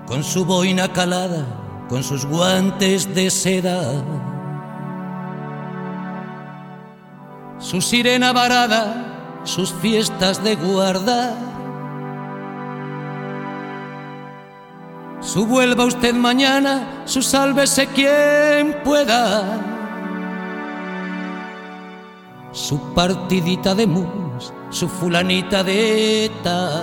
con su boina calada, con sus guantes de seda, su sirena varada, sus fiestas de guardar. Su vuelva usted mañana, su sálvese quien pueda, su partidita de mus, su fulanita de ETA.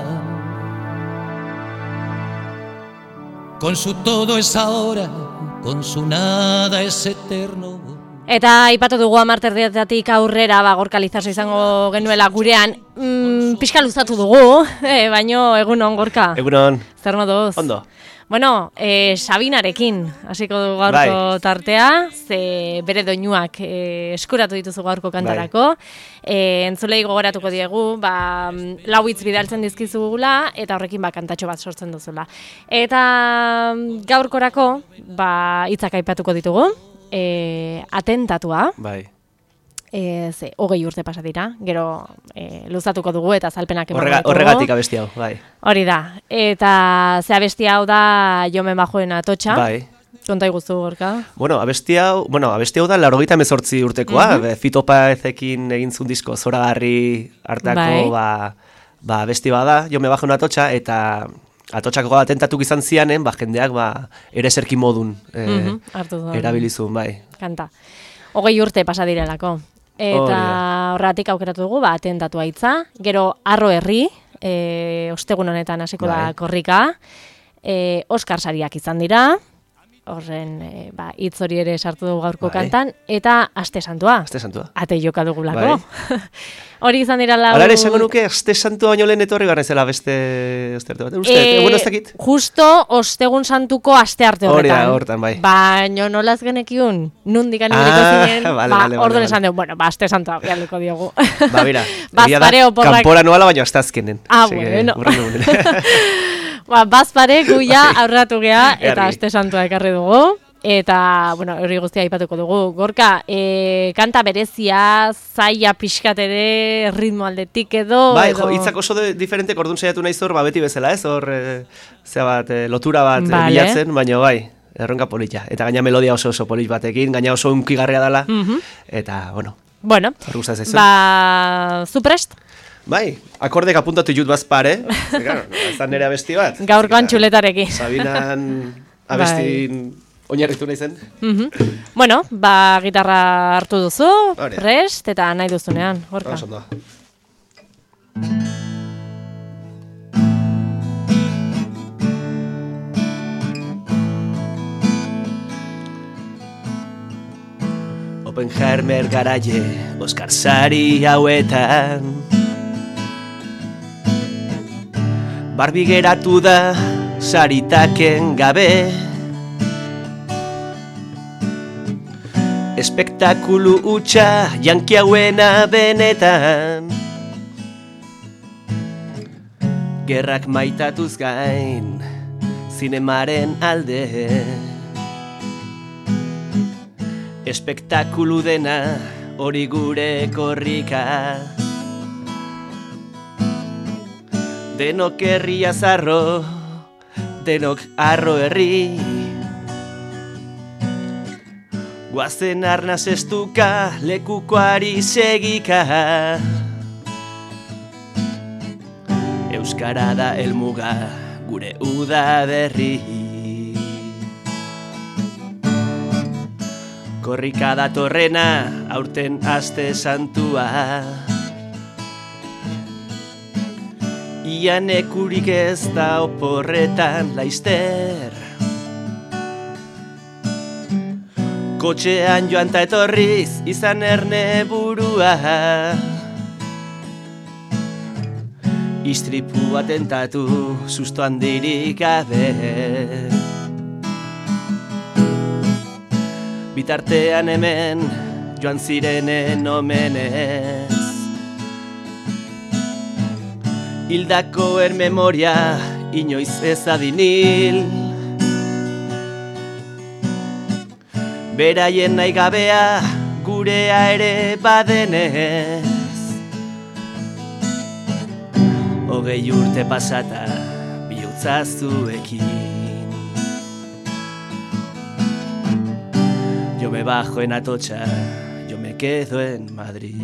Con su todo es ahora, con su nada es eterno. Eta aipatu dugu 10:00 aurrera Gorka Lizaso izango genuela gurean. Pixka luzatu dugu, baino egunon Gorka. Egunon. Zer moduz? Ondo. Bueno, Sabinarekin hasiko dugu gaurko tartea, ze bere doinuak eskuratu dituzu gaurko kantarako. Entzulei gogoratuko diegu, 4 hitz bidaltzen dizkizugula eta horrekin kantatxo bat sortzen duzula. Eta gaurkorako hitzak aipatuko ditugu. Atentatua. Bai. 20 urte pasa dira, gero luzatuko dugu eta azalpenak emango ditugu. Horregatik abesti hau, bai. Hori da, eta ze abesti hau da Jome Bajoen Atotxa. Bai. Konta iguzu, Gorka. Bueno, abesti hau da 88 urtekoa, Fito Páezekin egin zuen disko zoragarri hartako, abesti bada, Jome Bajoen Atotxa, eta atotxako atentatuk izan zianen, jendeak ereserki modun erabilizun, bai. Kanta. 20 urte pasa direlako. Eta horregatik aukeratu dugu, atentatua hitza. Gero Arro Herri, ostegun honetan hasiko da korrika. Oskar sariak izan dira. Horren hitz hori ere sartu dugu gaurko kantan. Eta Aste Santua. Aste Santua. Ate joka dugulako. Hori izan dira lau... Hala ere, esango nuke, Aste Santua baino lehen etorri garnezela beste osterte bat. Bueno, ez dakit? Justo ostegun santuko aste arte horretan. Hori da, hortan, bai. Baina nolaz genekiun, nundik animeriko zinen, orduan esan dugu, Aste Santua bialduko diogu. Mira, kanpora noala baino hasta azkenen. Bueno. Bazpare guia aurratu gea eta Aste Santua ekarri dugu. Eta, hori guztia aipatuko dugu. Gorka, kanta berezia, zaila pixkat ere, ritmo aldetik edo... Bai, hitzak oso diferentek orduan saiatu nahiz hor, beti bezala, ez? Hor, lotura bat bilatzen, baina bai, erronka polita. Eta gaina melodia oso polit batekin, gaina oso unkigarria dela. Eta, Bueno, zu prest? Bai, akordek apuntatu jut Bazpare, ez da nire abesti bat. Gaurkoan txuletarekin. Sabinan abestin... Oinarritu nahi zen? Gitarra hartu duzu, prest, eta nahi duzunean, Gorka. Ondo. Oppenheimer garaie, Oskar sari hauetan, Barbi geratu da, saritaken gabe, espektakulu hutsa janki hauena benetan, gerrak maitatuz gain zinemaren alde, espektakulu dena hori gure korrika, denok herria zarro, denok Arro Herri, guazen arnaz estuka, lekukoari segika, euskara da helmuga, gure udaberri. Korrika datorrena, aurten Aste Santua, ian ekurik ez da oporretan laizter, kotxean joan ta etorriz izan erne burua, istripu atentatu susto handirik gabe, bitartean hemen joan zirenen omenez, hildakoen memoria inoiz ez adinil, beraien nahi gabea gurea ere badenez, 20 urte pasata bihotza zuekin. me bajo en Atocha, yo me quedo en Madrid.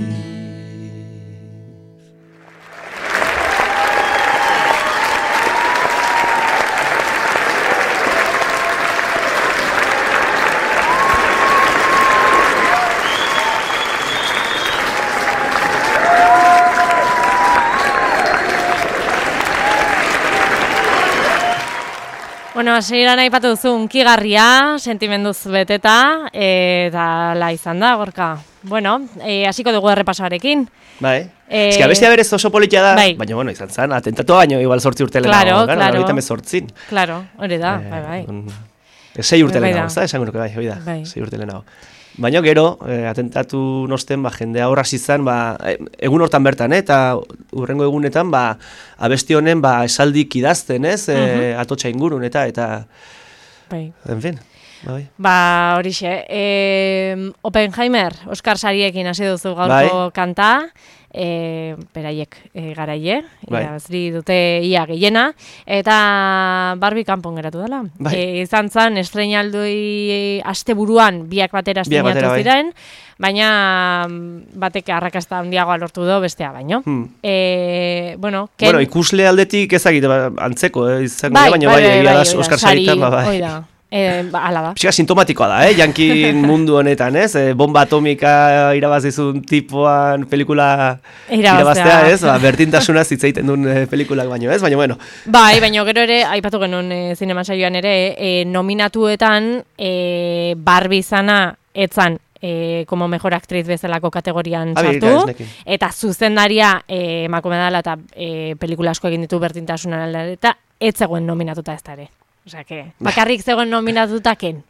Bueno, hasieran aipatu duzu unkigarria, sentimenduz beteta, eta la izan da, Gorka. Bueno, hasiko dugu errepasoarekin. Bai, eski abestia berez oso politia da, baina bueno, izan zen, atentatua baino igual 8 urte lehenago, claro. 98. Claro, hori da, bai. 6 urte lehenago, ez da, esan guruke, bai, hori da, 6 urte lehenago. Baina gero, atentatu nosten, jendea horra izan, egun hortan bertan, eta urrengo egunetan, abesti honen, esaldik idazten, ez, Atotxa ingurun, eta, en fin. Horixe, Oppenheimer, Oskar Sariekin hasi duzu gaurko kanta, beraiek garaie, irabazri dute ia gehiena, eta Barbie kanpon geratu dela. Izan zen, estreinaldoi asteburuan biak batera estreinatu ziren, baina batek arrakasta handiagoa lortu du bestea baino. Bueno, ikusle aldetik ezagite antzeko, izango baina egia da Oskar Sarietan, bai. Ala da. Pixka sintomatikoa da, jankin mundu honetan, ez? Bomba atomika irabazizun tipoan pelikula irabaztea, ez? Bertintasuna zitzaiten duen pelikulak baino, ez? Baina, bueno. Bai, baina gero ere, aipatu genuen zinema saioan ere, nominatuetan Barbie izana etzan como mejor actriz bezalako kategorian sartu, eta zuzendaria emakume dela eta pelikula asko egin ditu bertintasunan eta ez zegoen nominatuta ez da ere. Osea, bakarrik zegoen nominatuta ken.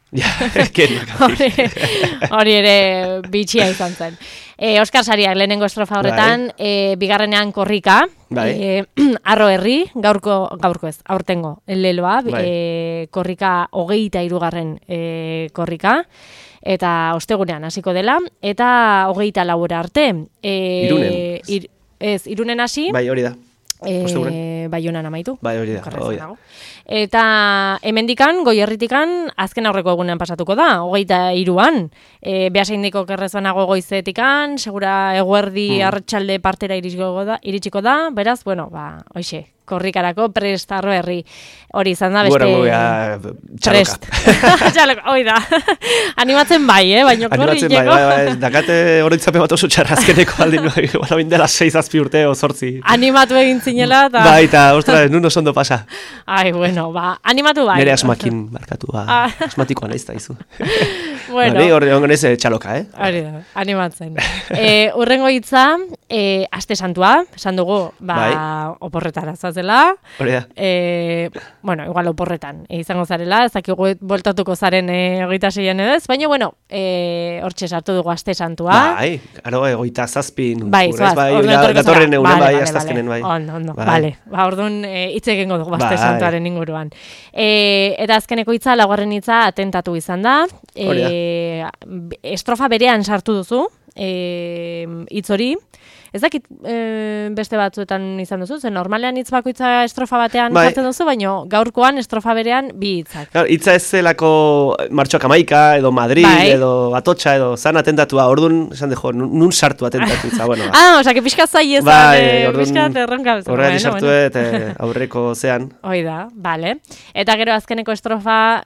Hori ere bitxia izan zen. Oskar Sariak lehenengo estrofa horretan, bigarrenean korrika, arro herri, gaurko ez, aurtengo, leloa, korrika 23. Korrika, eta ostegunean hasiko dela, eta 24 arte. Irunen. Irunen hasi. Bai, hori da. Baionan amaitu. Bai, hori da. Eta hemendikan, Goierritikan, azken aurreko egunean pasatuko da, 23an. Beasaindiko kerrezonago goizetikan, segura eguerdi arratsalde partera iritsiko da, beraz, bueno, hoxe, korrikarako prest arro herri. Hori izan da beste... Prest. Txaloka, hoi da. Animatzen bai, baina korriteko. Bai, dakate oroitzapen bat oso txarra azkeneko aldin, bai, dela 6-7 urte o 8. Animatu egin zinela, eta... Bai, eta, ostra, nun osondo pasa. Ai, bueno, animatu bai. Nere asmakin markatu, asmatikoa naiz da izu. Bueno. Hori ongo nez txaloka, Hori da, animatzen. Urrengo hitza, aste santua, esan dugu, oporretara zazela. Hori da. Bueno, igual oporretan izango zarela, ez dakigu voltatuko zaren 26an edo ez, baina, bueno, hortxe sartu dugu aste santua. Bai, aro, 27. Bai, datorren euren, bai, astazkenen, bai. Ondo, bale. Orduan, hitz egingo dugu aste santuaren inguruan. Eta azkeneko hitza, laugarren hitza, atentatu izan da. Estrofa berean sartu duzu, hitz hori. Ez dakit beste batzuetan izan duzu, zen normalean hitz bakoitza estrofa batean jartzen duzu, baina gaurkoan estrofa berean bi hitzak. Hitza ez zelako Martxoak 11 edo Madrid edo Atotxa edo zan atentatua, orduan esan dejo, nun sartu atentatu hitza, bueno. Osea, que pixka zai ezan, pixka erronka bezan. Horrean sartu aurreko zean. Hoi da, bale. Eta gero azkeneko estrofa,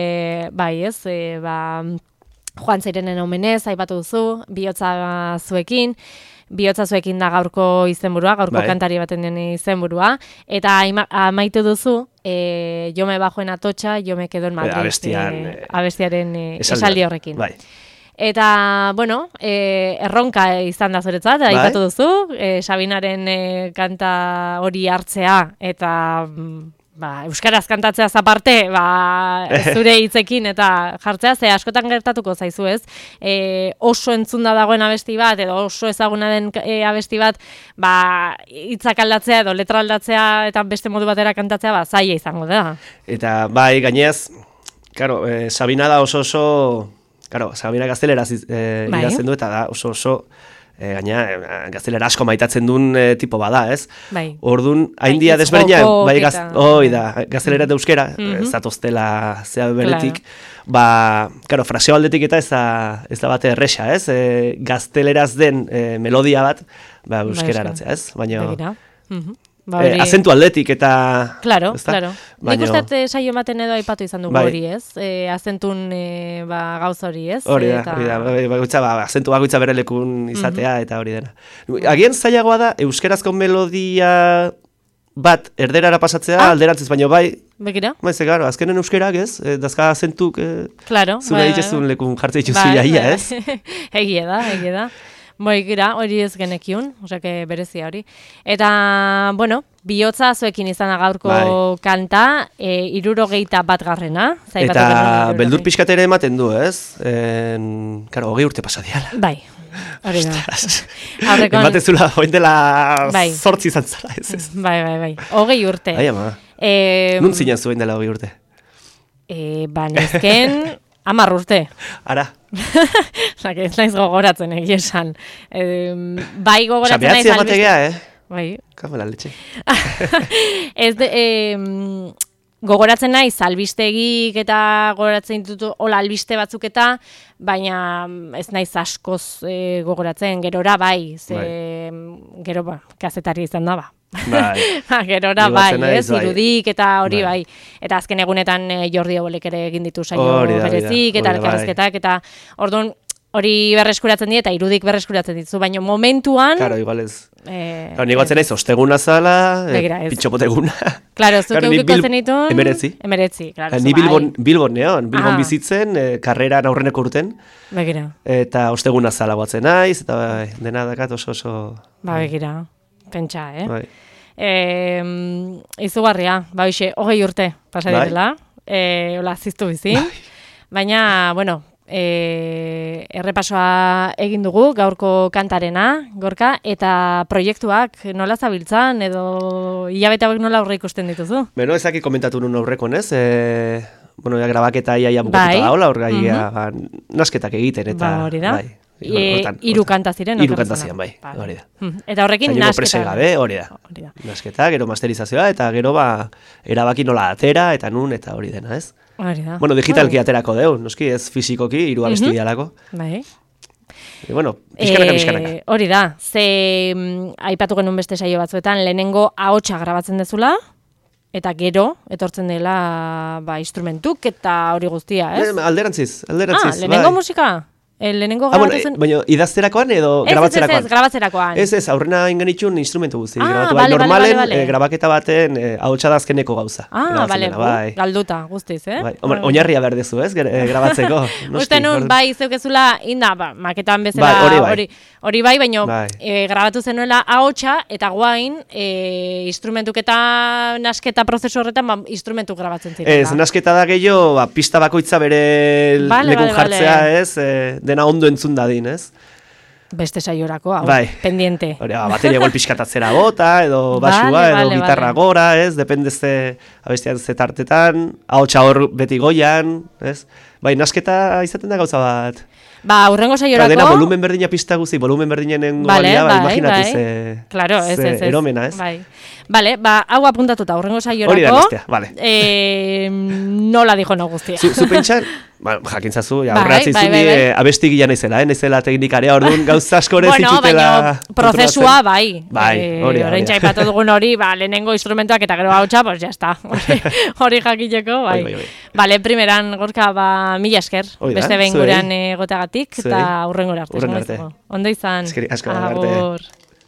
Juan Zeirenen omenez, aipatu duzu, bihotza zuekin da gaurko izenburua, gaurko kantari baten den izenburua, eta amaitu duzu, yo me bajo en Atotxa, yo me quedo en Madrid, abestiaren esaldi horrekin. Eta, bueno, erronka izan da zuretzat, aipatu duzu, Sabinaren kanta hori hartzea, eta... euskaraz kantatzea aparte, zure hitzekin eta jartzea, ze askotan gertatuko zaizu ez, oso entzunda dagoen abesti bat, edo oso ezaguna den abesti bat, hitzak aldatzea edo letra aldatzea eta beste modu batera kantatzea, zaila izango da. Eta bai, gaineaz, Sabina da oso, Sabina gazteleraz idazten du, eta da oso gaina gaztelera asko maitatzen duen tipo bada, ez? Bai. Orduan, haindia desberdina, gaztelera eta euskera, zatoztela zea beretik, claro, fraseo aldetik eta ez da bate erresa, ez? Gazteleraz den melodia bat, euskera aratzea, ez? Baina... azentu aldetik eta... Claro. Nik uste saio ematen edo aipatu izan dugu hori, ez? Azentun gauz hori, ez? Hori da, azentu bakoitza bere lekun izatea eta hori dena. Agian zailagoa da, euskerazko melodia bat erderara pasatzea alderantziz, baina bai... Begira? Bai, zegaro, azkenen euskerak, ez? Dazka azentuk zure dituzun lekun jartze dituzu jaia, ez? Egie da. Gira, hori ez genekiun, osake berezia hori. Eta, bueno, bihotza zuekin izan gaurko kanta, 61. Eta beldur pixkat ere ematen du, ez? Karo, 20 urte pasadiala. Bai, hori da. Ematen zula, hoin dela 8 izan zala, ez? Bai, 20 urte. Bai, ama. Nun zinen zuen dela 20 urte? Nezken... 10 urte. Ara. Ez naiz gogoratzen egia esan. Bai gogoratzen naiz albiste. Bategea, Bai. Kamela letxe. Gogoratzen naiz albistegik eta gogoratzen ditut hola albiste batzuk eta, baina ez naiz askoz gogoratzen, gerora bai, gero kazetari izan da ba. Gerora bai, irudik eta hori bai. Eta azken egunetan Jordi Obolek ere egin ditu saio berezik eta elkarrezketak eta orduan hori berreskuratzen die eta irudik berreskuratzen ditzu, baina momentuan... Claro, igual ez... Ni batzen naiz, osteguna zala, pitxopoteguna. Claro, zuk eukiko zen ditun... Emeretzi, claro. Ni Bilbon neon, Bilbon bizitzen, karreran aurreneko urten. Begira. Eta osteguna zala guatzen naiz, eta dena dakat oso... Begira, pentsa, izugarria, hoxe, 20 urte pasa direla, hola ziztu bizin, baina, bueno, errepasoa egin dugu gaurko kantarena, Gorka, eta proiektuak nola zabiltzan edo hilabete hauek nola aurre ikusten dituzu? Beno, ezaki komentatu nun aurreko, ez? Bueno, grabaketa ia bukatuta daola, orgaia nasketak egiten, eta... Hori da. Hiru kanta ziren. Hiru kanta ziren, bai, hori da. Eta horrekin nasketa. Hori da. Nasketa, gero masterizazioa, eta gero erabaki nola atera, eta nun, eta hori dena, ez? Hori da. Bueno, digitalki aterako deu, noski, ez fizikoki, hiru abesti dialako. Bai. Bueno, pixkanaka. Hori da, aipatu genuen beste saio batzuetan, lehenengo ahotsa grabatzen dezula, eta gero, etortzen dela, instrumentuk, eta hori guztia, ez? Alderantziz. Lehenengo musika? Lehenengo grabatu baina idazterakoan edo grabatzerakoan? Ez, grabatzerakoan. Ez, aurrena ingenitxun instrumentu guzti. Normalen, grabaketa baten ahotsa da azkeneko gauza. Bale, galduta, guztiz, Oinarria berdezu, ez, grabatzeko. Uste nun, bai, zeukezula, maketan bezala, hori bai, baina grabatu zenuela ahotsa, eta guain, instrumentuk eta nasketa prozesu horretan, instrumentuk grabatzen ziren. Ez, nasketa da gehiago, pista bakoitza bere lekun jartzea, ez, dena ondo entzun dadin, ez? Beste saiorako, pendiente. Bateria gol pixkatatzera bota, edo basua, edo gitarra gora, ez? Depende abestian zetartetan, ahotsa hor beti goian, ez? Nasketa izaten da gauza bat. Urrengo saiorako... Dena volumen berdina pista guzi, volumen berdinen goalia, imaginatu ze eromena, ez? Bale, hau apuntatuta, urrengo saiorako... Hori da guztia, bale. Nola dijo no guztia. Zu pentsan, jakintzazu, aurreatzi zundi, abesti gila naizela teknikarea, orduan gauza asko ere zitutela... Baina, prozesua, bai. Hori. Orain txaipatu dugun hori, lehenengo instrumentuak eta gero hautsa, pues ya está. Hori jakileko, bai. Bale, primeran, Gorka, mila esker. Beste behin gurean egoteagatik, eta urrengora arte. Urrengora arte. Ondo izan. Asko, arte.